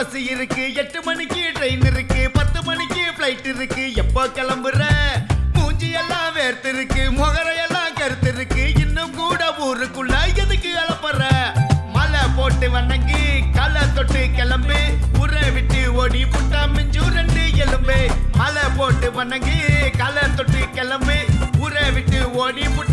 Bus இருக்கு, 8 மணிக்கு train இருக்கு, 10 மணிக்கு பிளைட் இருக்கு. எப்போ கிளம்புற? மூஞ்சி எல்லாம் வேர்த்து இருக்கு, முகரையெல்லாம் கருத்து இருக்கு. இன்னும் கூட ஊருக்குள்ள எதுக்கு அலப்பற? மலை போட்டு வணங்கி காலை தொட்டு கிளம்பு, ஊரை விட்டு ஓடி புட்டா மிஞ்சு 2 எலும்பு. மலை போட்டு வணங்கி காலை தொட்டு கிளம்பு, ஊரை விட்டு ஓடி